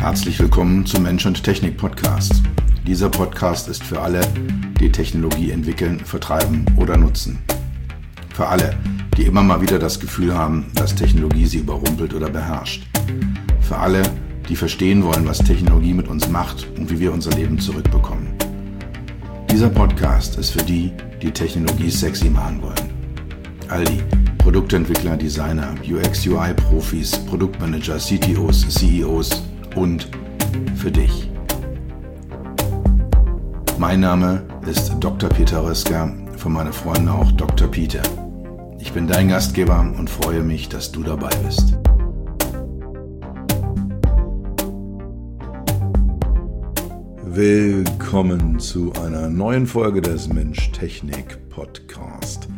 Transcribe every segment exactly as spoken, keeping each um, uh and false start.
Herzlich willkommen zum Mensch und Technik Podcast. Dieser Podcast ist für alle, die Technologie entwickeln, vertreiben oder nutzen. Für alle, die immer mal wieder das Gefühl haben, dass Technologie sie überrumpelt oder beherrscht. Für alle, die verstehen wollen, was Technologie mit uns macht und wie wir unser Leben zurückbekommen. Dieser Podcast ist für die, die Technologie sexy machen wollen. All die Produktentwickler, Designer, U X U I-Profis, Produktmanager, C T Os, C E Os und für dich. Mein Name ist Doktor Peter Röska, von meinen Freunden auch Doktor Peter. Ich bin dein Gastgeber und freue mich, dass du dabei bist. Willkommen zu einer neuen Folge des Mensch-Technik-Podcast.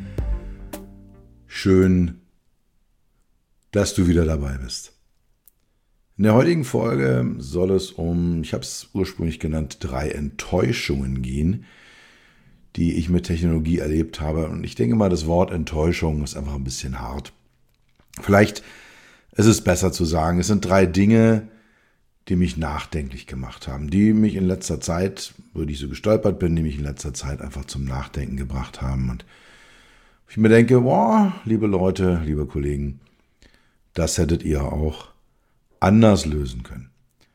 Schön, dass du wieder dabei bist. In der heutigen Folge soll es um, ich habe es ursprünglich genannt, drei Enttäuschungen gehen, die ich mit Technologie erlebt habe. Und ich denke mal, das Wort Enttäuschung ist einfach ein bisschen hart. Vielleicht ist es besser zu sagen, es sind drei Dinge, die mich nachdenklich gemacht haben, die mich in letzter Zeit, wo ich so gestolpert bin, die mich in letzter Zeit einfach zum Nachdenken gebracht haben. Und ich mir denke, boah, liebe Leute, liebe Kollegen, das hättet ihr auch anders lösen können.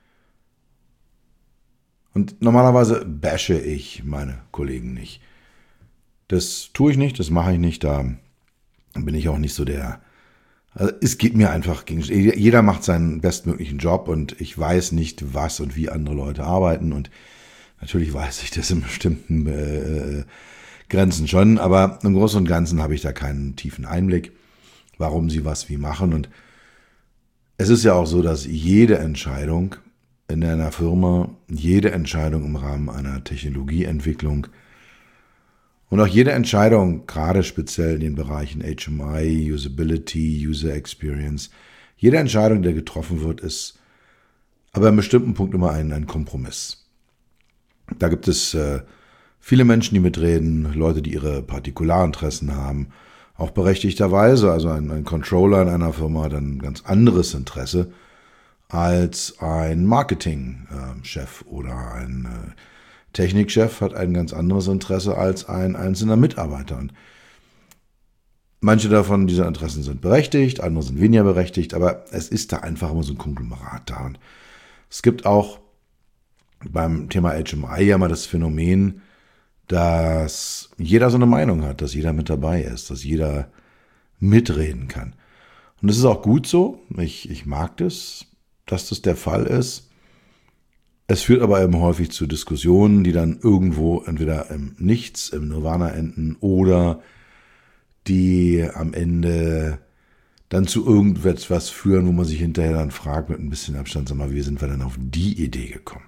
Und normalerweise bashe ich meine Kollegen nicht. Das tue ich nicht, das mache ich nicht, da bin ich auch nicht so der... Also es geht mir einfach gegen... Jeder macht seinen bestmöglichen Job und ich weiß nicht, was und wie andere Leute arbeiten und natürlich weiß ich das in bestimmten äh, Grenzen schon, aber im Großen und Ganzen habe ich da keinen tiefen Einblick, warum sie was wie machen. Und es ist ja auch so, dass jede Entscheidung in einer Firma, jede Entscheidung im Rahmen einer Technologieentwicklung und auch jede Entscheidung, gerade speziell in den Bereichen H M I, Usability, User Experience, jede Entscheidung, die getroffen wird, ist aber an einem bestimmten Punkt immer ein, ein Kompromiss. Da gibt es äh, viele Menschen, die mitreden, Leute, die ihre Partikularinteressen haben, auch berechtigterweise. Also ein, ein Controller in einer Firma hat ein ganz anderes Interesse als ein Marketingchef oder ein äh, Technikchef hat ein ganz anderes Interesse als ein einzelner Mitarbeiter. Und manche davon, dieser Interessen sind berechtigt, andere sind weniger berechtigt, aber es ist da einfach immer so ein Konglomerat da. Und es gibt auch beim Thema H M I ja mal das Phänomen, dass jeder so eine Meinung hat, dass jeder mit dabei ist, dass jeder mitreden kann. Und das ist auch gut so. Ich, ich mag das, dass das der Fall ist. Es führt aber eben häufig zu Diskussionen, die dann irgendwo entweder im Nichts, im Nirvana enden oder die am Ende dann zu irgendetwas führen, wo man sich hinterher dann fragt mit ein bisschen Abstand, sag mal, wie sind wir denn auf die Idee gekommen?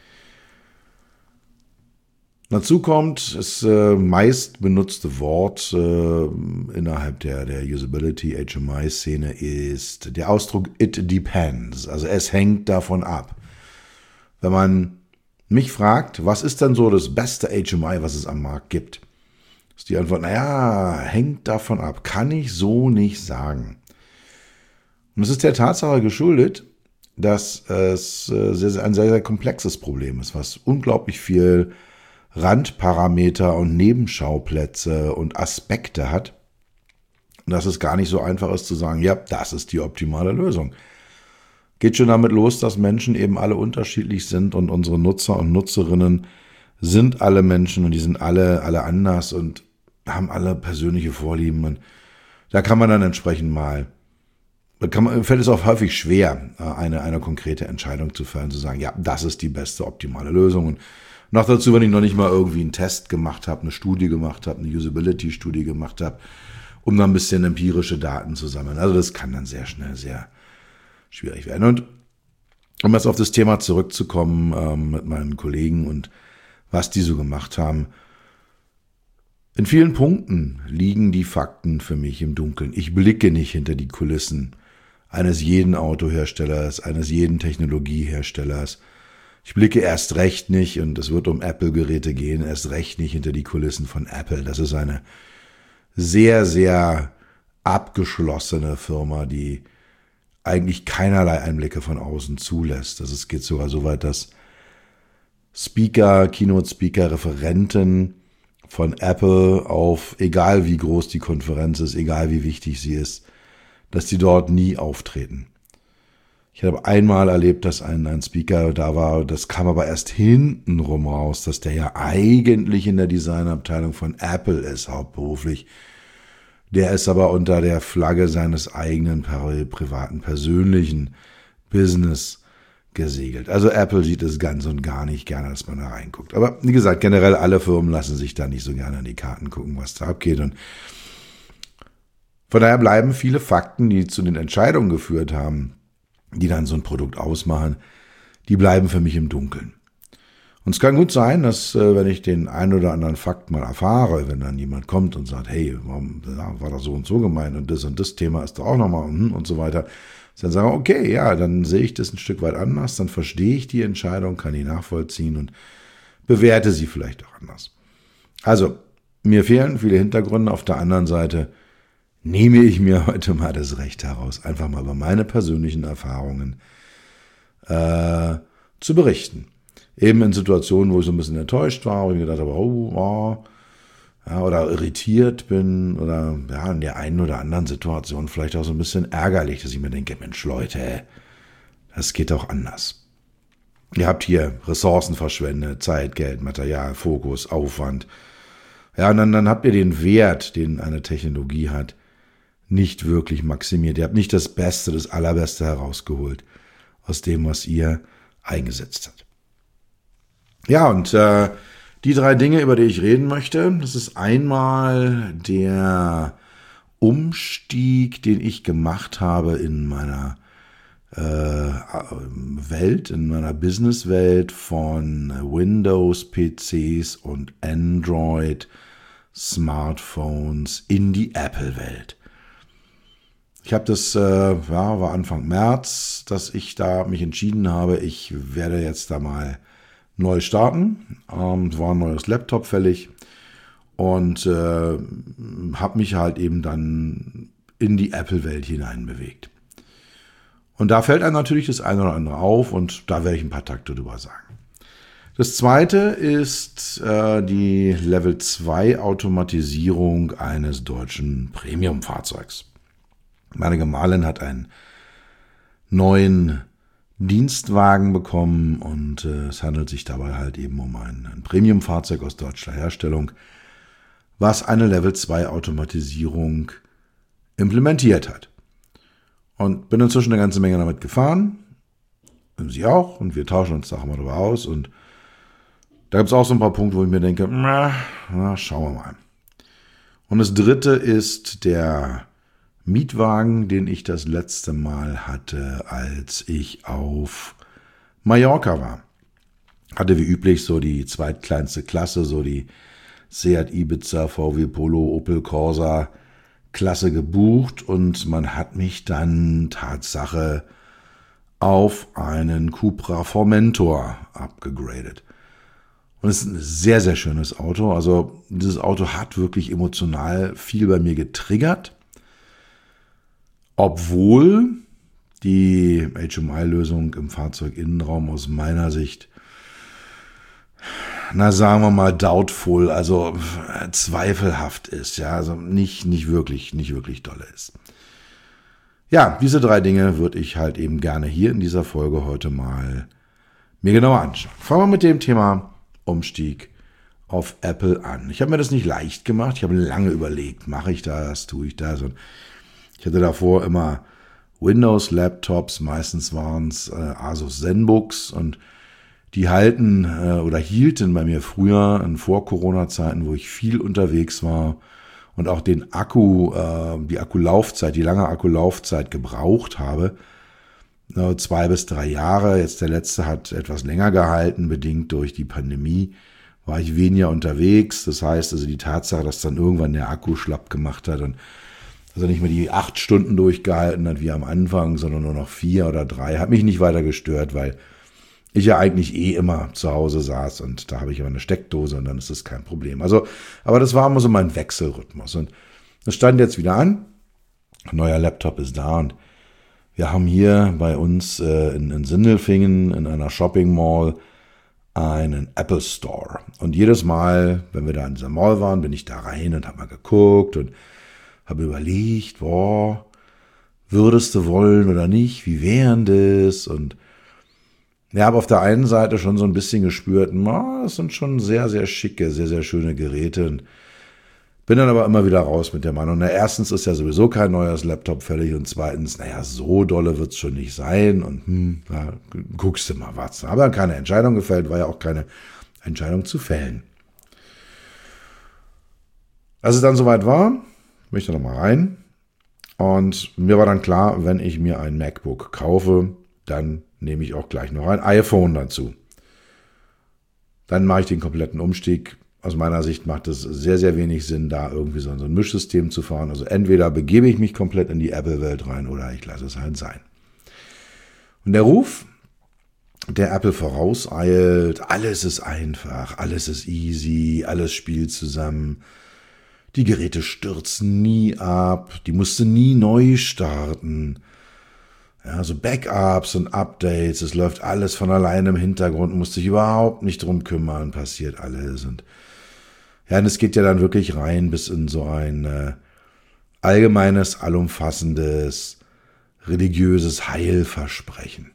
Dazu kommt, das äh, meist benutzte Wort äh, innerhalb der, der Usability H M I-Szene ist der Ausdruck it depends. Also es hängt davon ab. Wenn man mich fragt, was ist denn so das beste H M I, was es am Markt gibt, ist die Antwort, naja, hängt davon ab, kann ich so nicht sagen. Und es ist der Tatsache geschuldet, dass es äh, sehr, sehr, ein sehr, sehr komplexes Problem ist, was unglaublich viel Randparameter und Nebenschauplätze und Aspekte hat, dass es gar nicht so einfach ist zu sagen, ja, das ist die optimale Lösung. Geht schon damit los, dass Menschen eben alle unterschiedlich sind und unsere Nutzer und Nutzerinnen sind alle Menschen und die sind alle, alle anders und haben alle persönliche Vorlieben. Und da kann man dann entsprechend mal, da kann man, fällt es auch häufig schwer, eine, eine konkrete Entscheidung zu fällen, zu sagen, ja, das ist die beste optimale Lösung. Und noch dazu, wenn ich noch nicht mal irgendwie einen Test gemacht habe, eine Studie gemacht habe, eine Usability-Studie gemacht habe, um dann ein bisschen empirische Daten zu sammeln. Also das kann dann sehr schnell sehr schwierig werden. Und um jetzt auf das Thema zurückzukommen ähm, mit meinen Kollegen und was die so gemacht haben. In vielen Punkten liegen die Fakten für mich im Dunkeln. Ich blicke nicht hinter die Kulissen eines jeden Autoherstellers, eines jeden Technologieherstellers. Ich blicke erst recht nicht, und es wird um Apple-Geräte gehen, erst recht nicht hinter die Kulissen von Apple. Das ist eine sehr, sehr abgeschlossene Firma, die eigentlich keinerlei Einblicke von außen zulässt. Also es geht sogar so weit, dass Speaker, Keynote-Speaker, Referenten von Apple auf, egal wie groß die Konferenz ist, egal wie wichtig sie ist, dass die dort nie auftreten. Ich habe einmal erlebt, dass ein, ein Speaker da war, das kam aber erst hintenrum raus, dass der ja eigentlich in der Designabteilung von Apple ist, hauptberuflich. Der ist aber unter der Flagge seines eigenen privaten, persönlichen Business gesegelt. Also Apple sieht es ganz und gar nicht gerne, dass man da reinguckt. Aber wie gesagt, generell alle Firmen lassen sich da nicht so gerne in die Karten gucken, was da abgeht. Und von daher bleiben viele Fakten, die zu den Entscheidungen geführt haben, die dann so ein Produkt ausmachen, die bleiben für mich im Dunkeln. Und es kann gut sein, dass wenn ich den einen oder anderen Fakt mal erfahre, wenn dann jemand kommt und sagt, hey, warum war das so und so gemeint und das und das Thema ist da auch nochmal und so weiter, dann sagen wir, okay, ja, dann sehe ich das ein Stück weit anders, dann verstehe ich die Entscheidung, kann die nachvollziehen und bewerte sie vielleicht auch anders. Also, mir fehlen viele Hintergründe. Auf der anderen Seite nehme ich mir heute mal das Recht heraus, einfach mal über meine persönlichen Erfahrungen äh, zu berichten. Eben in Situationen, wo ich so ein bisschen enttäuscht war, wo ich gedacht habe, oh, oh ja, oder irritiert bin oder ja, in der einen oder anderen Situation vielleicht auch so ein bisschen ärgerlich, dass ich mir denke, Mensch Leute, das geht auch anders. Ihr habt hier Ressourcen verschwendet, Zeit, Geld, Material, Fokus, Aufwand. Ja, und dann, dann habt ihr den Wert, den eine Technologie hat, nicht wirklich maximiert. Ihr habt nicht das Beste, das Allerbeste herausgeholt aus dem, was ihr eingesetzt habt. Ja, und äh, die drei Dinge, über die ich reden möchte, das ist einmal der Umstieg, den ich gemacht habe in meiner äh, Welt, in meiner Businesswelt von Windows-P Cs und Android-Smartphones in die Apple-Welt. Ich habe das, äh, ja, war Anfang März, dass ich da mich entschieden habe, ich werde jetzt da mal neu starten. Ähm, war ein neues Laptop fällig und äh, habe mich halt eben dann in die Apple-Welt hineinbewegt. Und da fällt einem natürlich das eine oder andere auf und da werde ich ein paar Takte drüber sagen. Das zweite ist äh, die Level zwei Automatisierung eines deutschen Premium-Fahrzeugs. Meine Gemahlin hat einen neuen Dienstwagen bekommen und äh, es handelt sich dabei halt eben um ein, ein Premium-Fahrzeug aus deutscher Herstellung, was eine Level zwei Automatisierung implementiert hat. Und bin inzwischen eine ganze Menge damit gefahren, und sie auch, und wir tauschen uns da auch mal drüber aus und da gibt es auch so ein paar Punkte, wo ich mir denke, na, na, schauen wir mal. Und das dritte ist der Mietwagen, den ich das letzte Mal hatte, als ich auf Mallorca war. Hatte wie üblich so die zweitkleinste Klasse, so die Seat Ibiza, V W Polo, Opel Corsa Klasse gebucht und man hat mich dann Tatsache auf einen Cupra Formentor abgegradet. Und es ist ein sehr, sehr schönes Auto. Also dieses Auto hat wirklich emotional viel bei mir getriggert. Obwohl die H M I-Lösung im Fahrzeuginnenraum aus meiner Sicht, na sagen wir mal doubtful, also zweifelhaft ist, ja, also nicht, nicht wirklich, nicht wirklich dolle ist. Ja, diese drei Dinge würde ich halt eben gerne hier in dieser Folge heute mal mir genauer anschauen. Fangen wir mit dem Thema Umstieg auf Apple an. Ich habe mir das nicht leicht gemacht, ich habe lange überlegt, mache ich das, tue ich das und ich hatte davor immer Windows-Laptops, meistens waren es äh, Asus ZenBooks und die halten äh, oder hielten bei mir früher in Vor-Corona-Zeiten, wo ich viel unterwegs war und auch den Akku, äh, die Akkulaufzeit, die lange Akkulaufzeit gebraucht habe, äh, zwei bis drei Jahre. Jetzt der letzte hat etwas länger gehalten, bedingt durch die Pandemie war ich weniger unterwegs. Das heißt also die Tatsache, dass dann irgendwann der Akku schlapp gemacht hat und dass er nicht mehr die acht Stunden durchgehalten hat wie am Anfang, sondern nur noch vier oder drei. Hat mich nicht weiter gestört, weil ich ja eigentlich eh immer zu Hause saß und da habe ich immer eine Steckdose und dann ist das kein Problem. Also, aber das war immer so mein Wechselrhythmus und das stand jetzt wieder an. Ein neuer Laptop ist da und Wir haben hier bei uns äh, in, in Sindelfingen in einer Shopping Mall einen Apple Store. Und jedes Mal, wenn wir da in dieser Mall waren, bin ich da rein und habe mal geguckt und habe überlegt, boah, würdest du wollen oder nicht, wie wären das? Und ja, habe auf der einen Seite schon so ein bisschen gespürt, na, das sind schon sehr, sehr schicke, sehr, sehr schöne Geräte. Und bin dann aber immer wieder raus mit der Meinung, na, erstens ist ja sowieso kein neues Laptop fällig und zweitens, naja, so dolle wird's schon nicht sein und hm, ja, guckst du mal was. Habe dann keine Entscheidung gefällt, war ja auch keine Entscheidung zu fällen. Als es dann soweit war, bin ich da nochmal rein und mir war dann klar, wenn ich mir ein MacBook kaufe, dann nehme ich auch gleich noch ein iPhone dazu. Dann mache ich den kompletten Umstieg. Aus meiner Sicht macht es sehr, sehr wenig Sinn, da irgendwie so ein Mischsystem zu fahren. Also entweder begebe ich mich komplett in die Apple-Welt rein oder ich lasse es halt sein. Und der Ruf, der Apple vorauseilt, alles ist einfach, alles ist easy, alles spielt zusammen. Die Geräte stürzen nie ab, die musst du nie neu starten. Ja, so Backups und Updates, es läuft alles von alleine im Hintergrund, musst dich überhaupt nicht drum kümmern, passiert alles. Und ja, und es geht ja dann wirklich rein bis in so ein äh, allgemeines, allumfassendes, religiöses Heilversprechen.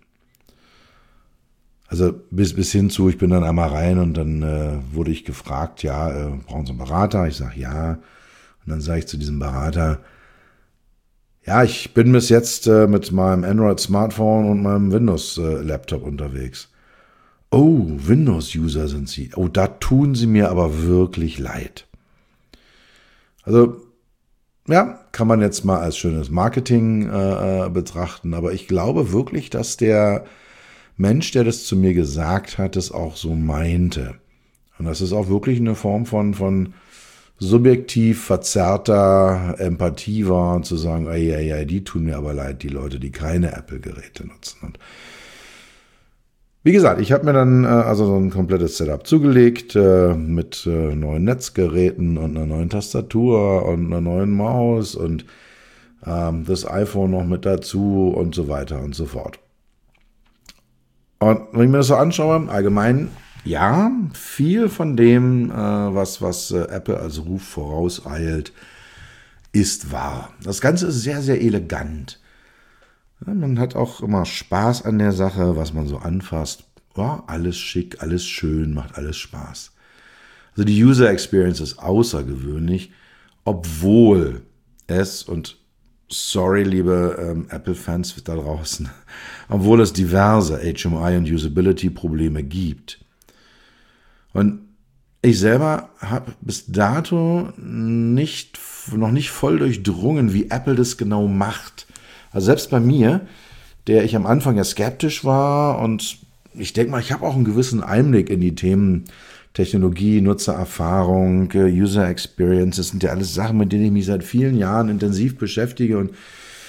Also bis bis hin zu, ich bin dann einmal rein und dann äh, wurde ich gefragt, ja, äh, brauchen Sie einen Berater? Ich sage ja. Und dann sage ich zu diesem Berater, ja, ich bin bis jetzt äh, mit meinem Android-Smartphone und meinem Windows-Laptop äh, unterwegs. Oh, Windows-User sind Sie. Oh, da tun Sie mir aber wirklich leid. Also, ja, kann man jetzt mal als schönes Marketing äh, betrachten, aber ich glaube wirklich, dass der Mensch, der das zu mir gesagt hat, es auch so meinte. Und das ist auch wirklich eine Form von, von subjektiv verzerrter Empathie war, zu sagen, ei, ei, ei, die tun mir aber leid, die Leute, die keine Apple-Geräte nutzen. Und wie gesagt, ich habe mir dann äh, also so ein komplettes Setup zugelegt äh, mit äh, neuen Netzgeräten und einer neuen Tastatur und einer neuen Maus und ähm, das iPhone noch mit dazu und so weiter und so fort. Und wenn ich mir das so anschaue, allgemein, ja, viel von dem, äh, was, was äh, Apple als Ruf vorauseilt, ist wahr. Das Ganze ist sehr, sehr elegant. Ja, man hat auch immer Spaß an der Sache, was man so anfasst. Ja, alles schick, alles schön, macht alles Spaß. Also die User Experience ist außergewöhnlich, obwohl es, und sorry, liebe ähm, Apple-Fans da draußen, obwohl es diverse H M I und Usability-Probleme gibt. Und ich selber habe bis dato nicht, noch nicht voll durchdrungen, wie Apple das genau macht. Also selbst bei mir, der ich am Anfang ja skeptisch war und ich denke mal, ich habe auch einen gewissen Einblick in die Themen Technologie, Nutzererfahrung, User Experience, das sind ja alles Sachen, mit denen ich mich seit vielen Jahren intensiv beschäftige und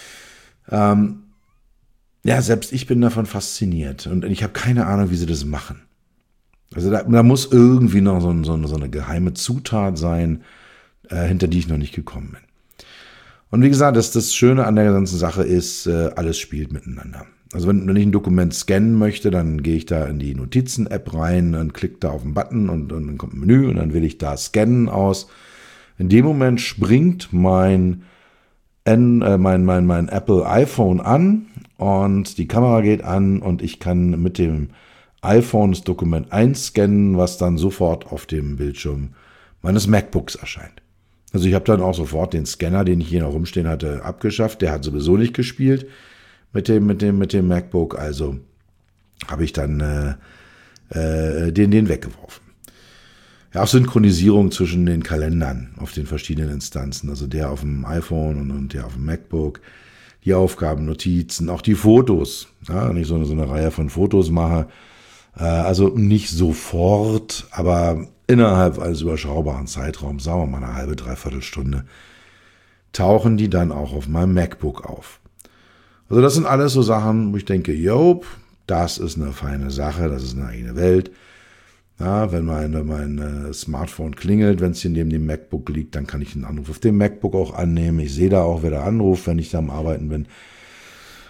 ähm, ja, selbst ich bin davon fasziniert und ich habe keine Ahnung, wie sie das machen. Also da, da muss irgendwie noch so, so, so eine geheime Zutat sein, äh, hinter die ich noch nicht gekommen bin. Und wie gesagt, das, das Schöne an der ganzen Sache ist, äh, alles spielt miteinander. Also wenn, wenn ich ein Dokument scannen möchte, dann gehe ich da in die Notizen-App rein, dann klicke da auf den Button und, und dann kommt ein Menü und dann wähle ich da Scannen aus. In dem Moment springt mein, N, äh, mein, mein, mein Apple iPhone an und die Kamera geht an und ich kann mit dem iPhone das Dokument einscannen, was dann sofort auf dem Bildschirm meines MacBooks erscheint. Also ich habe dann auch sofort den Scanner, den ich hier noch rumstehen hatte, abgeschafft. Der hat sowieso nicht gespielt mit dem, mit dem, mit dem MacBook. Also habe ich dann äh, äh, den, den weggeworfen. Ja, auch Synchronisierung zwischen den Kalendern auf den verschiedenen Instanzen. Also der auf dem iPhone und, und der auf dem MacBook. Die Aufgaben, Notizen, auch die Fotos. Ja, wenn ich so eine, so eine Reihe von Fotos mache. Äh, also nicht sofort, aber innerhalb eines überschaubaren Zeitraums, sagen wir mal eine halbe, dreiviertel Stunde, tauchen die dann auch auf meinem MacBook auf. Also das sind alles so Sachen, wo ich denke, jo, das ist eine feine Sache, das ist eine eigene Welt. Ja, wenn mein, wenn mein äh, Smartphone klingelt, wenn es hier neben dem MacBook liegt, dann kann ich einen Anruf auf dem MacBook auch annehmen. Ich sehe da auch, wer da anruft, wenn ich da am Arbeiten bin.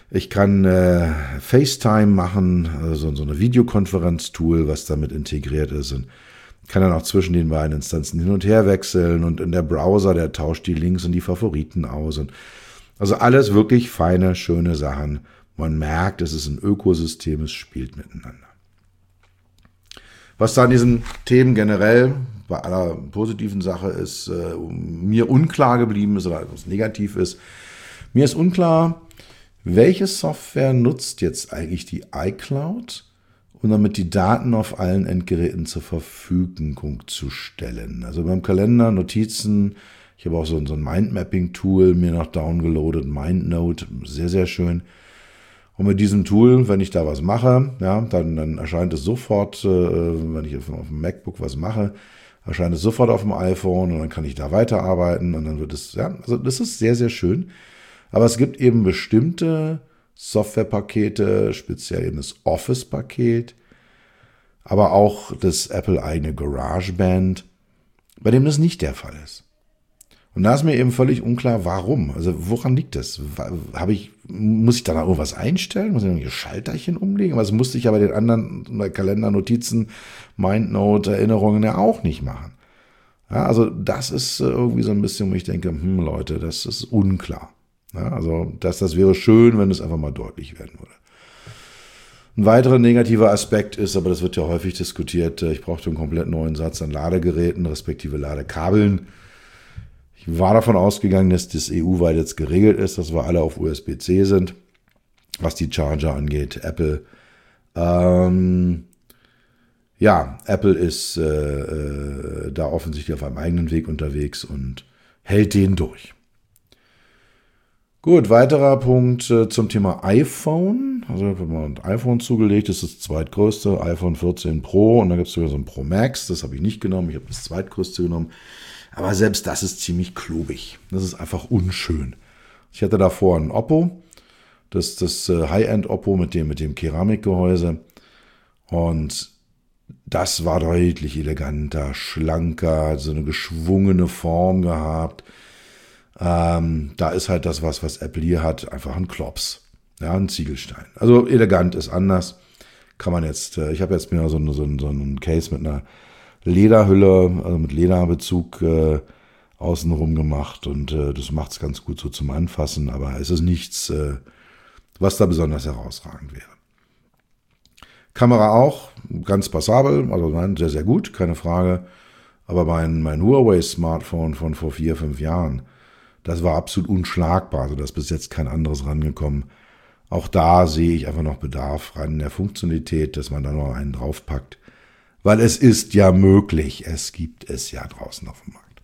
Ich kann äh, FaceTime machen, also so eine Videokonferenz-Tool, was damit integriert ist, und kann dann auch zwischen den beiden Instanzen hin und her wechseln, und in der Browser, der tauscht die Links und die Favoriten aus. Und also alles wirklich feine, schöne Sachen. Man merkt, es ist ein Ökosystem, es spielt miteinander. Was da an diesen Themen generell bei aller positiven Sache ist, äh, mir unklar geblieben ist oder etwas negativ ist, mir ist unklar, welche Software nutzt jetzt eigentlich die iCloud, um damit die Daten auf allen Endgeräten zur Verfügung zu stellen. Also beim Kalender, Notizen, ich habe auch so, so ein Mindmapping-Tool mir noch downgeloadet, MindNote, sehr, sehr schön. Und mit diesem Tool, wenn ich da was mache, ja, dann, dann erscheint es sofort, äh, wenn ich auf, auf dem MacBook was mache, erscheint es sofort auf dem iPhone, und dann kann ich da weiterarbeiten, und dann wird es, ja, also das ist sehr, sehr schön. Aber es gibt eben bestimmte Softwarepakete, speziell eben das Office-Paket, aber auch das Apple-eigene GarageBand, bei dem das nicht der Fall ist. Und da ist mir eben völlig unklar, warum. Also woran liegt das? Habe ich, muss ich da noch irgendwas einstellen? Muss ich irgendwelche Schalterchen umlegen? Aber das musste ich ja bei den anderen bei Kalender, Notizen, MindNote, Erinnerungen ja auch nicht machen. Ja, also das ist irgendwie so ein bisschen, wo ich denke, hm Leute, das ist unklar. Ja, also das, das wäre schön, wenn es einfach mal deutlich werden würde. Ein weiterer negativer Aspekt ist, aber das wird ja häufig diskutiert, ich brauchte einen komplett neuen Satz an Ladegeräten, respektive Ladekabeln. Ich war davon ausgegangen, dass das E U-weit jetzt geregelt ist, dass wir alle auf U S B C sind, was die Charger angeht. Apple, ähm, ja, Apple ist äh, äh, da offensichtlich auf einem eigenen Weg unterwegs und hält den durch. Gut, weiterer Punkt äh, zum Thema iPhone. Also wenn man ein iPhone zugelegt, ist das zweitgrößte, iPhone vierzehn Pro, und dann gibt es sogar so ein Pro Max, das habe ich nicht genommen, ich habe das zweitgrößte genommen. Aber selbst das ist ziemlich klobig. Das ist einfach unschön. Ich hatte davor ein Oppo, das, das äh, High-End-Oppo mit dem, mit dem Keramikgehäuse, und das war deutlich eleganter, schlanker, so eine geschwungene Form gehabt. Ähm, da ist halt das, was, was Apple hier hat, einfach ein Klops, ja, ein Ziegelstein. Also elegant ist anders. Kann man jetzt, äh, ich habe jetzt mir so, eine, so, ein, so einen Case mit einer Lederhülle, also mit Lederbezug äh, außenrum gemacht, und äh, das macht es ganz gut so zum Anfassen, aber es ist nichts, äh, was da besonders herausragend wäre. Kamera auch ganz passabel, also nein, sehr, sehr gut, keine Frage, aber mein, mein Huawei-Smartphone von vor vier, fünf Jahren, das war absolut unschlagbar, also da ist bis jetzt kein anderes rangekommen. Auch da sehe ich einfach noch Bedarf an der Funktionalität, dass man da noch einen draufpackt. Weil es ist ja möglich, es gibt es ja draußen auf dem Markt.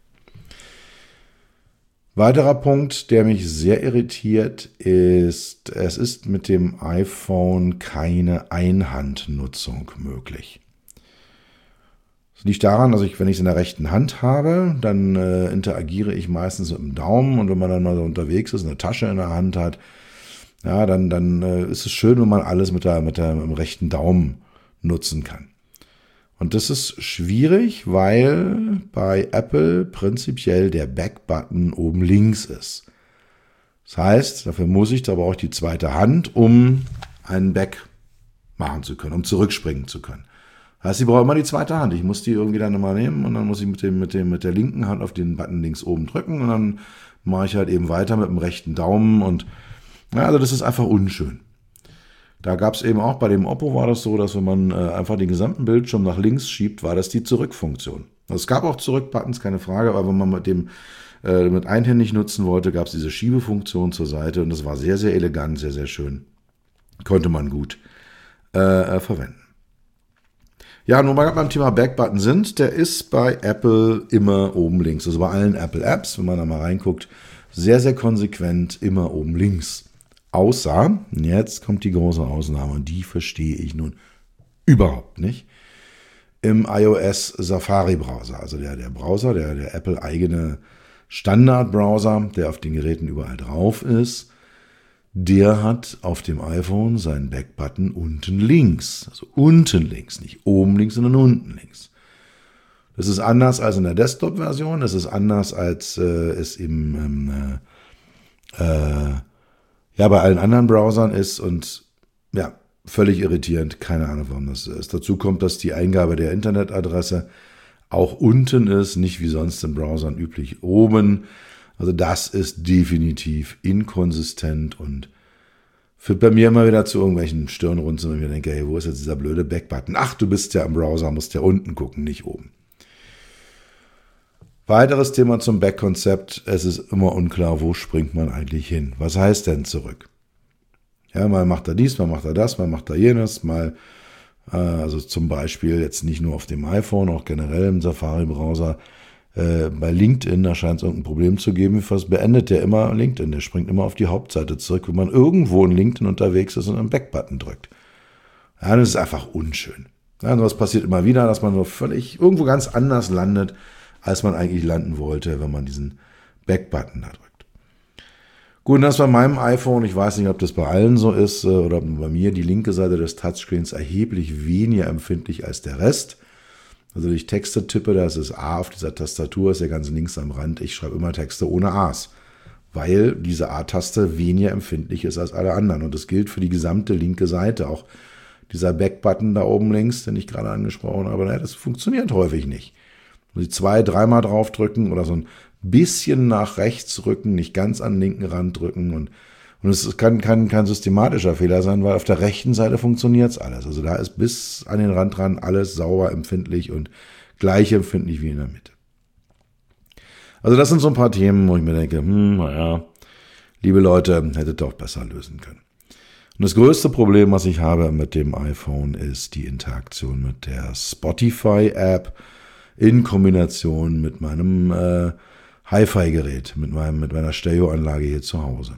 Weiterer Punkt, der mich sehr irritiert, ist, es ist mit dem iPhone keine Einhandnutzung möglich. Das liegt daran, dass ich, wenn ich es in der rechten Hand habe, dann äh, interagiere ich meistens mit dem Daumen, und wenn man dann mal so unterwegs ist, eine Tasche in der Hand hat, ja, dann, dann äh, ist es schön, wenn man alles mit, der, mit, der, mit dem rechten Daumen nutzen kann. Und das ist schwierig, weil bei Apple prinzipiell der Back-Button oben links ist. Das heißt, dafür muss ich, da brauche ich die zweite Hand, um einen Back machen zu können, um zurückspringen zu können. Das heißt, ich brauche immer die zweite Hand. Ich muss die irgendwie dann nochmal nehmen, und dann muss ich mit dem, mit dem, mit der linken Hand auf den Button links oben drücken, und dann mache ich halt eben weiter mit dem rechten Daumen, und ja, also das ist einfach unschön. Da gab es eben auch, bei dem Oppo war das so, dass wenn man äh, einfach den gesamten Bildschirm nach links schiebt, war das die Zurückfunktion. Also es gab auch Zurückbuttons, keine Frage, aber wenn man mit dem äh, mit einhändig nutzen wollte, gab es diese Schiebefunktion zur Seite, und das war sehr, sehr elegant, sehr, sehr schön. Konnte man gut äh, äh, verwenden. Ja, nur mal beim Thema Backbutton sind, der ist bei Apple immer oben links. Also bei allen Apple-Apps, wenn man da mal reinguckt, sehr, sehr konsequent immer oben links. Außer, jetzt kommt die große Ausnahme, und die verstehe ich nun überhaupt nicht, im iOS Safari-Browser. Also der, der Browser, der, der Apple-eigene Standard-Browser, der auf den Geräten überall drauf ist, der hat auf dem iPhone seinen Back-Button unten links. Also unten links, nicht oben links, sondern unten links. Das ist anders als in der Desktop-Version, das ist anders als äh, es im ähm, äh, ja bei allen anderen Browsern ist und ja, völlig irritierend. Keine Ahnung, warum das so ist. Dazu kommt, dass die Eingabe der Internetadresse auch unten ist, nicht wie sonst in Browsern üblich oben. Also das ist definitiv inkonsistent und führt bei mir immer wieder zu irgendwelchen Stirnrunzeln, wenn ich mir denke, hey, wo ist jetzt dieser blöde Backbutton? Ach, du bist ja im Browser, musst ja unten gucken, nicht oben. Weiteres Thema zum Back-Konzept. Es ist immer unklar, wo springt man eigentlich hin? Was heißt denn zurück? Ja, mal macht er dies, mal macht er das, mal macht er jenes, mal, äh, also zum Beispiel jetzt nicht nur auf dem iPhone, auch generell im Safari-Browser. Äh, bei LinkedIn, da scheint es irgendein Problem zu geben. Fast beendet der immer LinkedIn. Der springt immer auf die Hauptseite zurück, wenn man irgendwo in LinkedIn unterwegs ist und einen Back-Button drückt. Ja, das ist einfach unschön. Ja, sowas passiert immer wieder, dass man nur völlig irgendwo ganz anders landet, als man eigentlich landen wollte, wenn man diesen Back-Button da drückt. Gut, und das bei meinem iPhone, ich weiß nicht, ob das bei allen so ist, oder bei mir die linke Seite des Touchscreens erheblich weniger empfindlich als der Rest. Also wenn ich Texte tippe, das ist A auf dieser Tastatur, ist ja ganz links am Rand. Ich schreibe immer Texte ohne A's, weil diese A-Taste weniger empfindlich ist als alle anderen. Und das gilt für die gesamte linke Seite. Auch dieser Back-Button da oben links, den ich gerade angesprochen habe, naja, das funktioniert häufig nicht. Muss ich zwei, dreimal draufdrücken oder so ein bisschen nach rechts rücken, nicht ganz an den linken Rand drücken. Und Und es kann kein, kein systematischer Fehler sein, weil auf der rechten Seite funktioniert's alles. Also da ist bis an den Rand dran alles sauber empfindlich und gleich empfindlich wie in der Mitte. Also das sind so ein paar Themen, wo ich mir denke, hm, naja, liebe Leute, hättet ihr auch besser lösen können. Und das größte Problem, was ich habe mit dem iPhone, ist die Interaktion mit der Spotify-App in Kombination mit meinem äh, Hi-Fi-Gerät, mit meinem, mit meiner Stereoanlage hier zu Hause.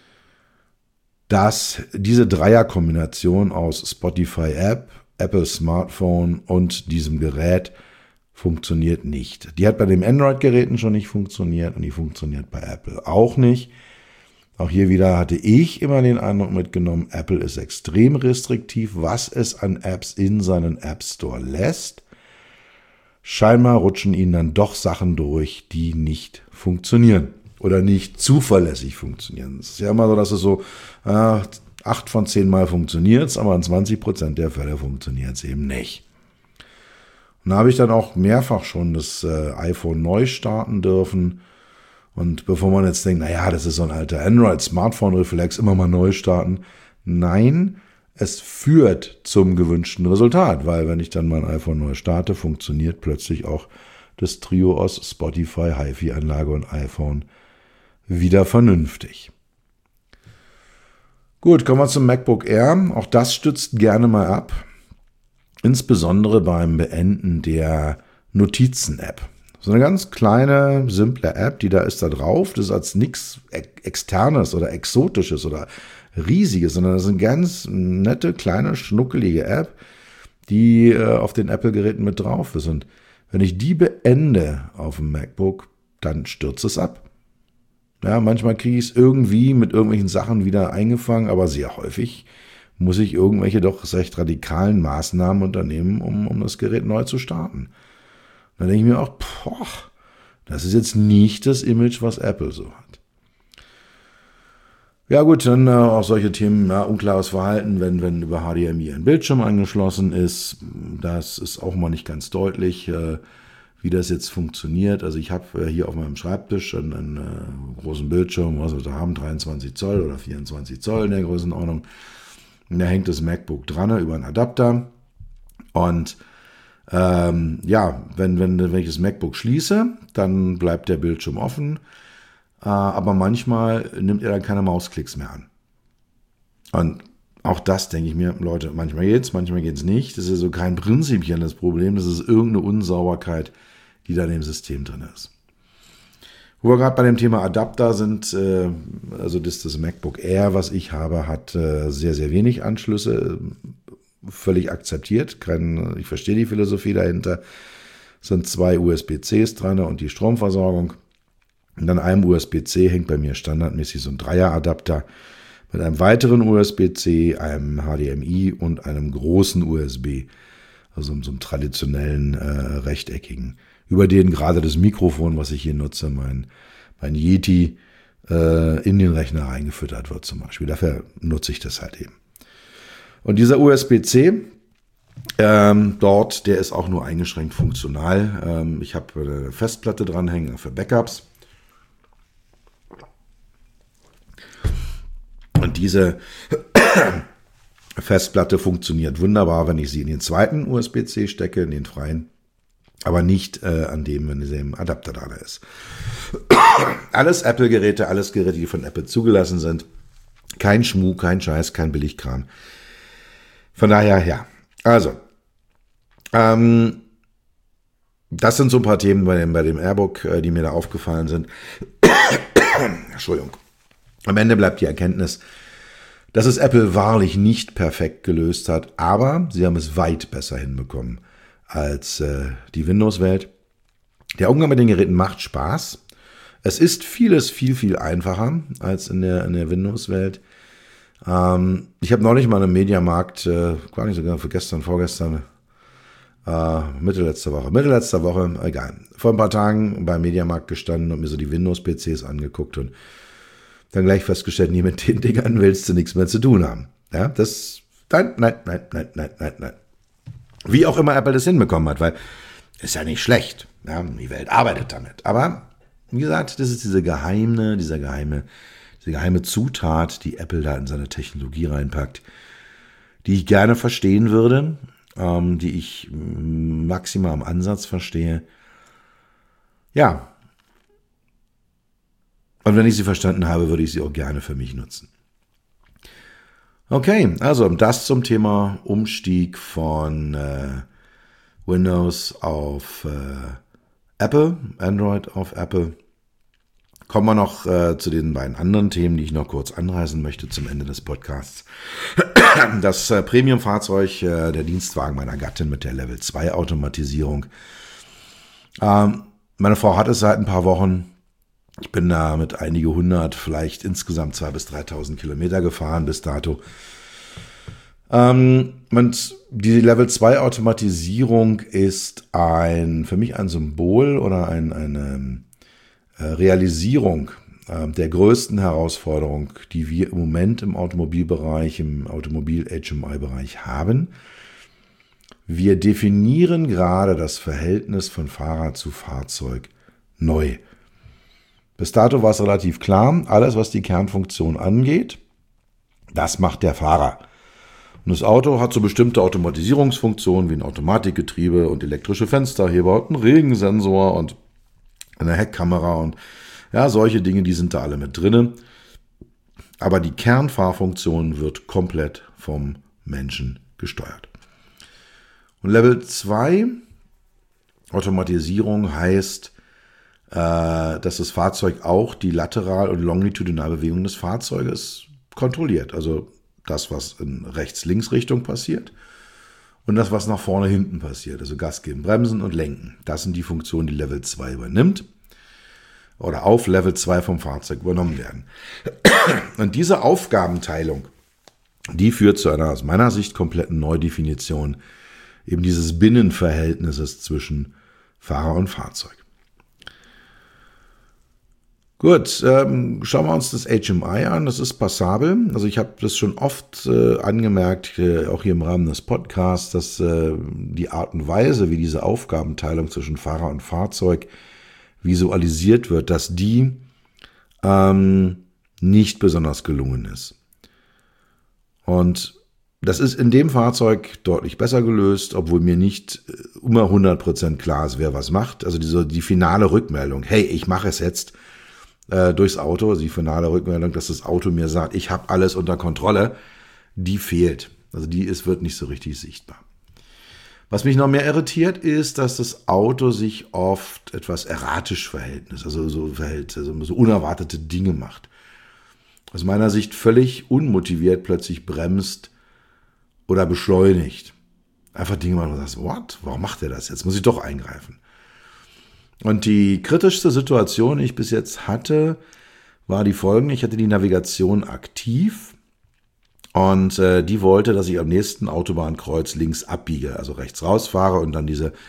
Dass diese Dreierkombination aus Spotify-App, Apple Smartphone und diesem Gerät funktioniert nicht. Die hat bei den Android-Geräten schon nicht funktioniert und die funktioniert bei Apple auch nicht. Auch hier wieder hatte ich immer den Eindruck mitgenommen, Apple ist extrem restriktiv, was es an Apps in seinen App Store lässt. Scheinbar rutschen ihnen dann doch Sachen durch, die nicht funktionieren. Oder nicht zuverlässig funktionieren. Es ist ja immer so, dass es so äh, acht von zehn Mal funktioniert, aber in zwanzig Prozent der Fälle funktioniert es eben nicht. Und da habe ich dann auch mehrfach schon das äh, iPhone neu starten dürfen. Und bevor man jetzt denkt, naja, das ist so ein alter Android-Smartphone-Reflex, immer mal neu starten. Nein, es führt zum gewünschten Resultat, weil wenn ich dann mein iPhone neu starte, funktioniert plötzlich auch das Trio aus Spotify, HiFi-Anlage und iPhone wieder vernünftig. Gut, kommen wir zum MacBook Air. Auch das stützt gerne mal ab. Insbesondere beim Beenden der Notizen-App. So eine ganz kleine, simple App, die da ist da drauf. Das ist als nichts Externes oder Exotisches oder Riesiges, sondern das ist eine ganz nette, kleine, schnuckelige App, die äh, auf den Apple-Geräten mit drauf ist. Und wenn ich die beende auf dem MacBook, dann stürzt es ab. Ja, manchmal kriege ich es irgendwie mit irgendwelchen Sachen wieder eingefangen, aber sehr häufig muss ich irgendwelche doch recht radikalen Maßnahmen unternehmen, um, um das Gerät neu zu starten. Dann denke ich mir auch, boah, das ist jetzt nicht das Image, was Apple so hat. Ja gut, dann äh, auch solche Themen, ja, unklares Verhalten, wenn, wenn über H D M I ein Bildschirm angeschlossen ist. Das ist auch mal nicht ganz deutlich, äh, wie das jetzt funktioniert. Also ich habe äh, hier auf meinem Schreibtisch einen, einen äh, großen Bildschirm, was wir da haben, dreiundzwanzig Zoll oder vierundzwanzig Zoll in der Größenordnung. Und da hängt das MacBook dran über einen Adapter. Und ähm, ja, wenn, wenn, wenn ich das MacBook schließe, dann bleibt der Bildschirm offen. Aber manchmal nimmt er dann keine Mausklicks mehr an. Und auch das denke ich mir, Leute, manchmal geht's, manchmal geht's nicht. Das ist so kein prinzipielles Problem, das ist irgendeine Unsauberkeit, die da in dem System drin ist. Wo wir gerade bei dem Thema Adapter sind, äh, also das, das MacBook Air, was ich habe, hat äh, sehr, sehr wenig Anschlüsse, völlig akzeptiert. Kein, ich verstehe die Philosophie dahinter. Es sind zwei U S B-Cs dran und die Stromversorgung. Und an einem U S B-C hängt bei mir standardmäßig so ein Dreier-Adapter mit einem weiteren U S B-C, einem H D M I und einem großen U S B, also so einem traditionellen äh, rechteckigen, über den gerade das Mikrofon, was ich hier nutze, mein, mein Yeti, äh, in den Rechner reingefüttert wird zum Beispiel. Dafür nutze ich das halt eben. Und dieser U S B-C, ähm, dort, der ist auch nur eingeschränkt funktional. Ähm, ich habe eine Festplatte dranhängen für Backups. Und diese Festplatte funktioniert wunderbar, wenn ich sie in den zweiten U S B-C stecke, in den freien, aber nicht äh, an dem, wenn diesem Adapter da ist. Alles Apple-Geräte, alles Geräte, die von Apple zugelassen sind. Kein Schmuh, kein Scheiß, kein Billigkram. Von daher, ja. Also, ähm, das sind so ein paar Themen bei dem, bei dem Airbook, äh, die mir da aufgefallen sind. Entschuldigung. Am Ende bleibt die Erkenntnis, dass es Apple wahrlich nicht perfekt gelöst hat, aber sie haben es weit besser hinbekommen als äh, die Windows-Welt. Der Umgang mit den Geräten macht Spaß. Es ist vieles viel, viel einfacher als in der, in der Windows-Welt. Ähm, ich habe neulich mal im Mediamarkt, äh, gar nicht sogar für gestern, vorgestern, äh, Mitte letzter Woche, Mitte letzter Woche, egal, vor ein paar Tagen beim Mediamarkt gestanden und mir so die Windows-P Cs angeguckt und dann gleich festgestellt, nee, mit den Dingern willst du nichts mehr zu tun haben. Ja, das, nein, nein, nein, nein, nein, nein, nein. Wie auch immer Apple das hinbekommen hat, weil ist ja nicht schlecht. Ja, die Welt arbeitet damit. Aber, wie gesagt, das ist diese geheime, dieser geheime, diese geheime Zutat, die Apple da in seine Technologie reinpackt, die ich gerne verstehen würde, ähm, die ich maximal am Ansatz verstehe. Ja, und wenn ich sie verstanden habe, würde ich sie auch gerne für mich nutzen. Okay, also das zum Thema Umstieg von äh, Windows auf äh, Apple, Android auf Apple. Kommen wir noch äh, zu den beiden anderen Themen, die ich noch kurz anreißen möchte zum Ende des Podcasts. Das äh, Premium-Fahrzeug, äh, der Dienstwagen meiner Gattin mit der Level zwei Automatisierung. Ähm, meine Frau hat es seit ein paar Wochen. Ich bin da mit einige hundert, vielleicht insgesamt zweitausend bis dreitausend Kilometer gefahren bis dato. Ähm, und die Level zwei Automatisierung ist ein, für mich ein Symbol oder ein, eine äh, Realisierung äh, der größten Herausforderung, die wir im Moment im Automobilbereich, im Automobil-H M I-Bereich haben. Wir definieren gerade das Verhältnis von Fahrrad zu Fahrzeug neu. Bis dato war es relativ klar, alles, was die Kernfunktion angeht, das macht der Fahrer. Und das Auto hat so bestimmte Automatisierungsfunktionen wie ein Automatikgetriebe und elektrische Fensterheber und einen Regensensor und eine Heckkamera und ja, solche Dinge, die sind da alle mit drinne. Aber die Kernfahrfunktion wird komplett vom Menschen gesteuert. Und Level zwei Automatisierung heißt, dass das Fahrzeug auch die lateral- und Longitudinalbewegung des Fahrzeuges kontrolliert. Also das, was in Rechts-Links-Richtung passiert und das, was nach vorne hinten passiert. Also Gas geben, Bremsen und Lenken. Das sind die Funktionen, die Level zwei übernimmt oder auf Level zwei vom Fahrzeug übernommen werden. Und diese Aufgabenteilung, die führt zu einer aus meiner Sicht kompletten Neudefinition eben dieses Binnenverhältnisses zwischen Fahrer und Fahrzeug. Gut, ähm, schauen wir uns das H M I an. Das ist passabel. Also ich habe das schon oft äh, angemerkt, äh, auch hier im Rahmen des Podcasts, dass äh, die Art und Weise, wie diese Aufgabenteilung zwischen Fahrer und Fahrzeug visualisiert wird, dass die ähm, nicht besonders gelungen ist. Und das ist in dem Fahrzeug deutlich besser gelöst, obwohl mir nicht immer hundert Prozent klar ist, wer was macht. Also diese, die finale Rückmeldung, hey, ich mache es jetzt, durchs Auto, die finale Rückmeldung, dass das Auto mir sagt, ich habe alles unter Kontrolle, die fehlt. Also die ist, wird nicht so richtig sichtbar. Was mich noch mehr irritiert, ist, dass das Auto sich oft etwas erratisch verhält, also so verhält, also so unerwartete Dinge macht. Aus meiner Sicht völlig unmotiviert plötzlich bremst oder beschleunigt. Einfach Dinge machen und sagst, what? Warum macht er das? Jetzt muss ich doch eingreifen. Und die kritischste Situation, die ich bis jetzt hatte, war die folgende. Ich hatte die Navigation aktiv und äh, die wollte, dass ich am nächsten Autobahnkreuz links abbiege, also rechts rausfahre und dann diese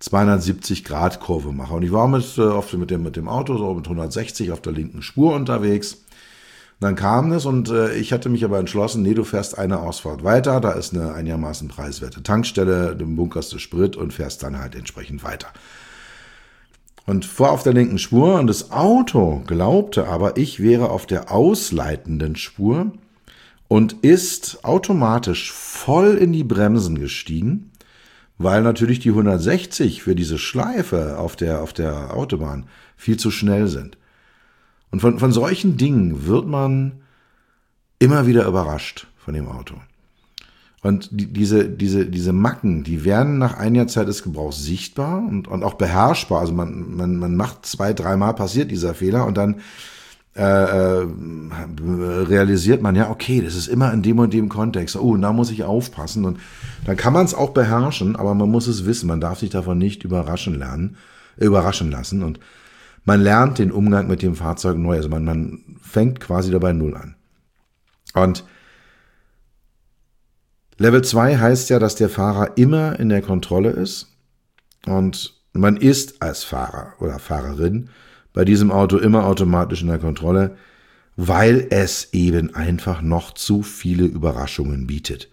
zweihundertsiebzig Grad Kurve mache. Und ich war mit, äh, oft mit dem, mit dem Auto so mit hundertsechzig auf der linken Spur unterwegs. Dann kam es und äh, ich hatte mich aber entschlossen, nee, du fährst eine Ausfahrt weiter, da ist eine einigermaßen preiswerte Tankstelle, du bunkerst du Sprit und fährst dann halt entsprechend weiter. Und vor auf der linken Spur und das Auto glaubte aber, ich wäre auf der ausleitenden Spur und ist automatisch voll in die Bremsen gestiegen, weil natürlich die hundertsechzig für diese Schleife auf der, auf der Autobahn viel zu schnell sind. Und von, von solchen Dingen wird man immer wieder überrascht von dem Auto. Und die, diese, diese, diese Macken, die werden nach einiger Zeit des Gebrauchs sichtbar und, und auch beherrschbar. Also man, man, man macht zwei, dreimal passiert dieser Fehler und dann äh, äh, realisiert man, ja, okay, das ist immer in dem und dem Kontext. Oh, und da muss ich aufpassen. Und dann kann man es auch beherrschen, aber man muss es wissen. Man darf sich davon nicht überraschen lernen, äh, überraschen lassen. Und man lernt den Umgang mit dem Fahrzeug neu. Also man, man fängt quasi dabei null an. Und Level zwei heißt ja, dass der Fahrer immer in der Kontrolle ist. Und man ist als Fahrer oder Fahrerin bei diesem Auto immer automatisch in der Kontrolle, weil es eben einfach noch zu viele Überraschungen bietet.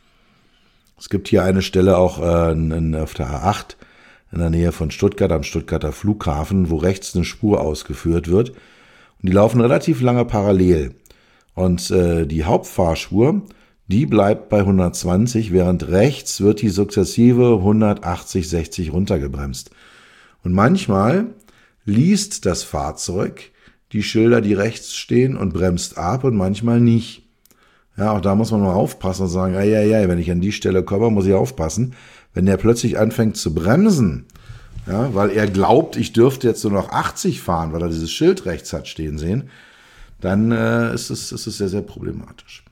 Es gibt hier eine Stelle auch äh, in, auf der A acht, in der Nähe von Stuttgart, am Stuttgarter Flughafen, wo rechts eine Spur ausgeführt wird. Und die laufen relativ lange parallel. Und äh, die Hauptfahrspur, die bleibt bei hundertzwanzig, während rechts wird die sukzessive hundertachtzig, sechzig runtergebremst. Und manchmal liest das Fahrzeug die Schilder, die rechts stehen, und bremst ab und manchmal nicht. Ja, auch da muss man mal aufpassen und sagen, ja, ja, ja, wenn ich an die Stelle komme, muss ich aufpassen. Wenn der plötzlich anfängt zu bremsen, ja, weil er glaubt, ich dürfte jetzt nur noch achtzig fahren, weil er dieses Schild rechts hat stehen sehen, dann äh, ist es, ist es sehr, sehr problematisch.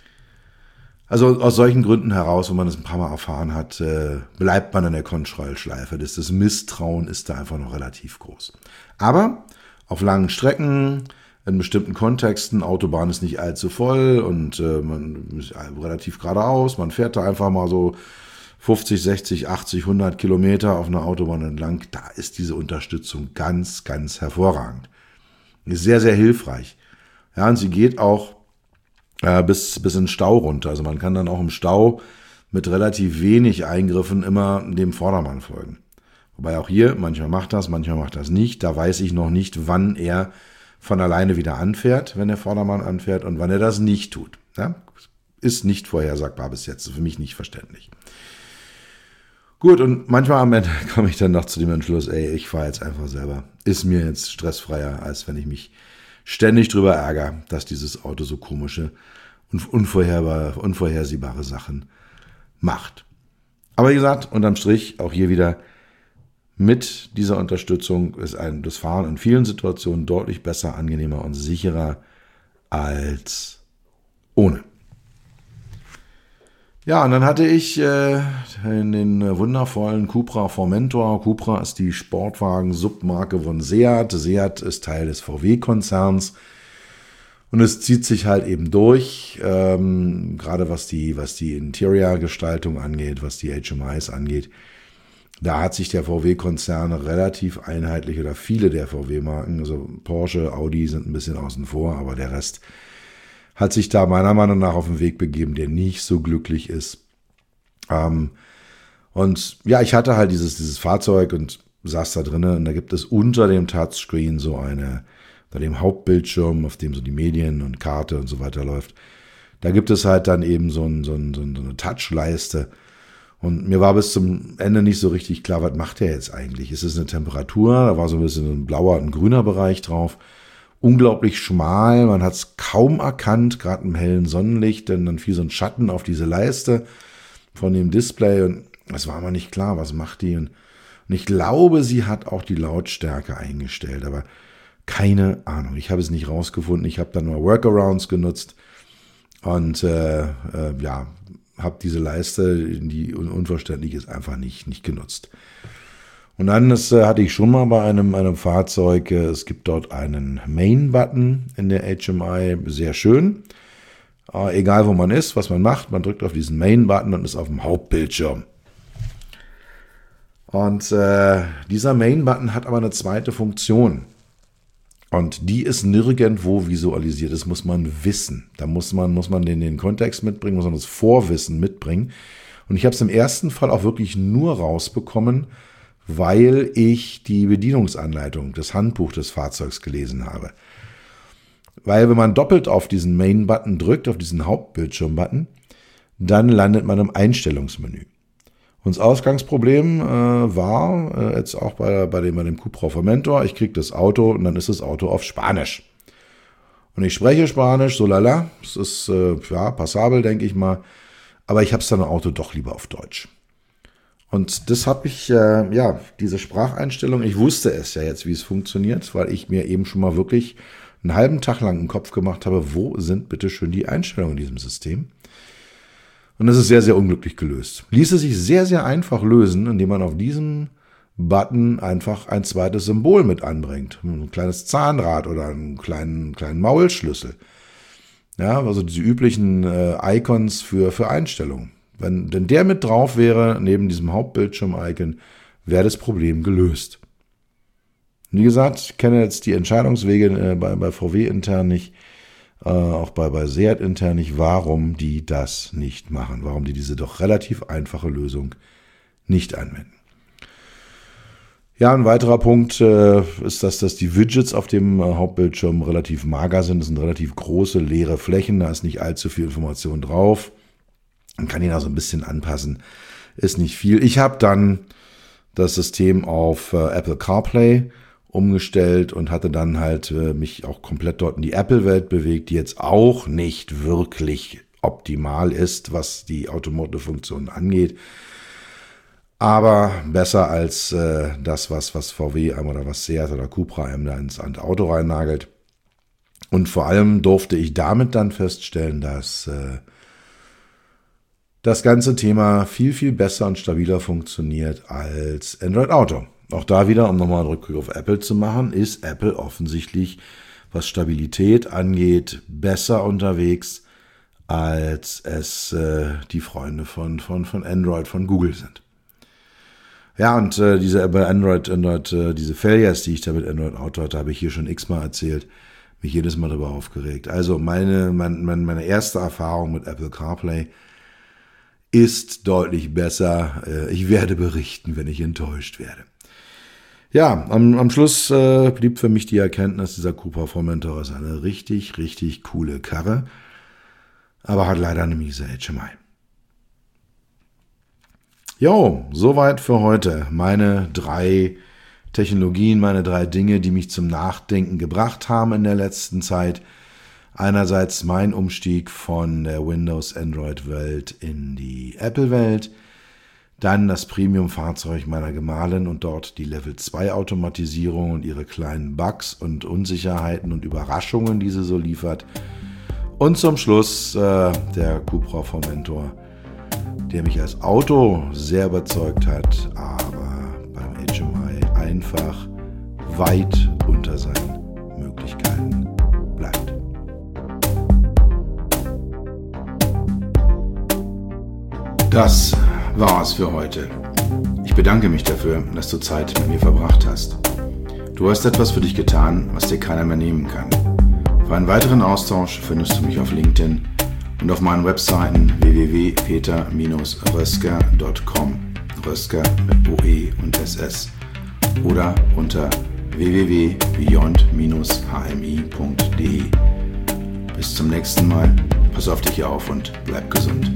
Also aus solchen Gründen heraus, wenn man das ein paar Mal erfahren hat, äh, bleibt man in der Kontrollschleife. Das, das Misstrauen ist da einfach noch relativ groß. Aber auf langen Strecken, in bestimmten Kontexten, Autobahn ist nicht allzu voll und äh, man ist relativ geradeaus, man fährt da einfach mal so fünfzig, sechzig, achtzig, hundert Kilometer auf einer Autobahn entlang, da ist diese Unterstützung ganz, ganz hervorragend. Ist sehr, sehr hilfreich. Ja, und sie geht auch äh, bis, bis in den Stau runter. Also man kann dann auch im Stau mit relativ wenig Eingriffen immer dem Vordermann folgen. Wobei auch hier, manchmal macht das, manchmal macht das nicht. Da weiß ich noch nicht, wann er von alleine wieder anfährt, wenn der Vordermann anfährt, und wann er das nicht tut. Ja? Ist nicht vorhersagbar bis jetzt, für mich nicht verständlich. Gut, und manchmal am Ende komme ich dann noch zu dem Entschluss, ey, ich fahre jetzt einfach selber. Ist mir jetzt stressfreier, als wenn ich mich ständig drüber ärgere, dass dieses Auto so komische und unvorhersehbare, unvorhersehbare Sachen macht. Aber wie gesagt, unterm Strich, auch hier wieder, mit dieser Unterstützung ist ein, das Fahren in vielen Situationen deutlich besser, angenehmer und sicherer als ohne. Ja, und dann hatte ich äh, den wundervollen Cupra Formentor. Cupra ist die Sportwagen-Submarke von Seat. Seat ist Teil des V W-Konzerns. Und es zieht sich halt eben durch, ähm, gerade was die, was die Interior-Gestaltung angeht, was die H M Is angeht. Da hat sich der V W-Konzern relativ einheitlich, oder viele der V W-Marken, also Porsche, Audi sind ein bisschen außen vor, aber der Rest hat sich da meiner Meinung nach auf den Weg begeben, der nicht so glücklich ist. Ähm, und ja, ich hatte halt dieses, dieses Fahrzeug und saß da drinnen, und da gibt es unter dem Touchscreen so eine, unter dem Hauptbildschirm, auf dem so die Medien und Karte und so weiter läuft, da gibt es halt dann eben so, ein, so, ein, so eine Touchleiste. Und mir war bis zum Ende nicht so richtig klar, was macht der jetzt eigentlich? Ist es eine Temperatur? Da war so ein bisschen ein blauer und ein grüner Bereich drauf. Unglaublich schmal, man hat es kaum erkannt, gerade im hellen Sonnenlicht, denn dann fiel so ein Schatten auf diese Leiste von dem Display und es war mir nicht klar, was macht die. Und ich glaube, sie hat auch die Lautstärke eingestellt, aber keine Ahnung. Ich habe es nicht rausgefunden. Ich habe dann nur Workarounds genutzt und äh, äh, ja, habe diese Leiste, die unverständlich ist, einfach nicht, nicht genutzt. Und dann das, äh, hatte ich schon mal bei einem, einem Fahrzeug, äh, es gibt dort einen Main-Button in der H M I, sehr schön. Äh, egal wo man ist, was man macht, man drückt auf diesen Main-Button und ist auf dem Hauptbildschirm. Und äh, dieser Main-Button hat aber eine zweite Funktion. Und die ist nirgendwo visualisiert. Das muss man wissen. Da muss man, muss man den, den Kontext mitbringen, muss man das Vorwissen mitbringen. Und ich habe es im ersten Fall auch wirklich nur rausbekommen, weil ich die Bedienungsanleitung, das Handbuch des Fahrzeugs gelesen habe. Weil wenn man doppelt auf diesen Main-Button drückt, auf diesen Hauptbildschirm-Button, dann landet man im Einstellungsmenü. Und das Ausgangsproblem äh, war äh, jetzt auch bei, bei dem, bei dem Cupra Formentor, ich kriege das Auto und dann ist das Auto auf Spanisch. Und ich spreche Spanisch, so lala, es ist äh, ja passabel, denke ich mal, aber ich habe es dann im Auto doch lieber auf Deutsch. Und das habe ich, äh, ja, diese Spracheinstellung, ich wusste es ja jetzt, wie es funktioniert, weil ich mir eben schon mal wirklich einen halben Tag lang im Kopf gemacht habe, wo sind bitte schön die Einstellungen in diesem System? Und das ist sehr, sehr unglücklich gelöst. Ließe sich sehr, sehr einfach lösen, indem man auf diesem Button einfach ein zweites Symbol mit anbringt. Ein kleines Zahnrad oder einen kleinen, kleinen Maulschlüssel. Ja, also diese üblichen äh, Icons für, für Einstellungen. Wenn denn der mit drauf wäre, neben diesem Hauptbildschirm-Icon, wäre das Problem gelöst. Wie gesagt, ich kenne jetzt die Entscheidungswege äh, bei, bei V W intern nicht, äh, auch bei, bei Seat intern nicht, warum die das nicht machen, warum die diese doch relativ einfache Lösung nicht anwenden. Ja, ein weiterer Punkt äh, ist, dass, dass die Widgets auf dem äh, Hauptbildschirm relativ mager sind. Das sind relativ große, leere Flächen, da ist nicht allzu viel Information drauf. Man kann ihn auch so ein bisschen anpassen, ist nicht viel. Ich habe dann das System auf äh, Apple CarPlay umgestellt und hatte dann halt äh, mich auch komplett dort in die Apple-Welt bewegt, die jetzt auch nicht wirklich optimal ist, was die Automotive-Funktionen angeht. Aber besser als äh, das, was, was V W einem oder was Seat oder Cupra einem da ins Auto reinnagelt. Und vor allem durfte ich damit dann feststellen, dass äh, das ganze Thema viel, viel besser und stabiler funktioniert als Android Auto. Auch da wieder, um nochmal einen Rückblick auf Apple zu machen, ist Apple offensichtlich, was Stabilität angeht, besser unterwegs, als es äh, die Freunde von, von, von Android, von Google sind. Ja, und äh, diese bei Android, Android äh, diese Failures, die ich da mit Android Auto hatte, habe ich hier schon x-mal erzählt, mich jedes Mal darüber aufgeregt. Also meine, mein, mein, meine erste Erfahrung mit Apple CarPlay ist deutlich besser. Äh, ich werde berichten, wenn ich enttäuscht werde. Ja, am, am Schluss äh, blieb für mich die Erkenntnis, dieser Cupra Formentor ist eine richtig, richtig coole Karre, aber hat leider eine miese H M I. Jo, soweit für heute. Meine drei Technologien, meine drei Dinge, die mich zum Nachdenken gebracht haben in der letzten Zeit. Einerseits mein Umstieg von der Windows-Android-Welt in die Apple-Welt. Dann das Premium-Fahrzeug meiner Gemahlin und dort die Level zwei Automatisierung und ihre kleinen Bugs und Unsicherheiten und Überraschungen, die sie so liefert. Und zum Schluss äh, der Cupra Formentor, der mich als Auto sehr überzeugt hat, aber beim H M I einfach weit unter seinen Möglichkeiten bleibt. Das war's für heute. Ich bedanke mich dafür, dass du Zeit mit mir verbracht hast. Du hast etwas für dich getan, was dir keiner mehr nehmen kann. Für einen weiteren Austausch findest du mich auf LinkedIn und auf meinen Webseiten w w w punkt peter rösker punkt com, Rösker mit O E und S S, oder unter w w w punkt beyond H M I punkt d e. Bis zum nächsten Mal, pass auf dich auf und bleib gesund.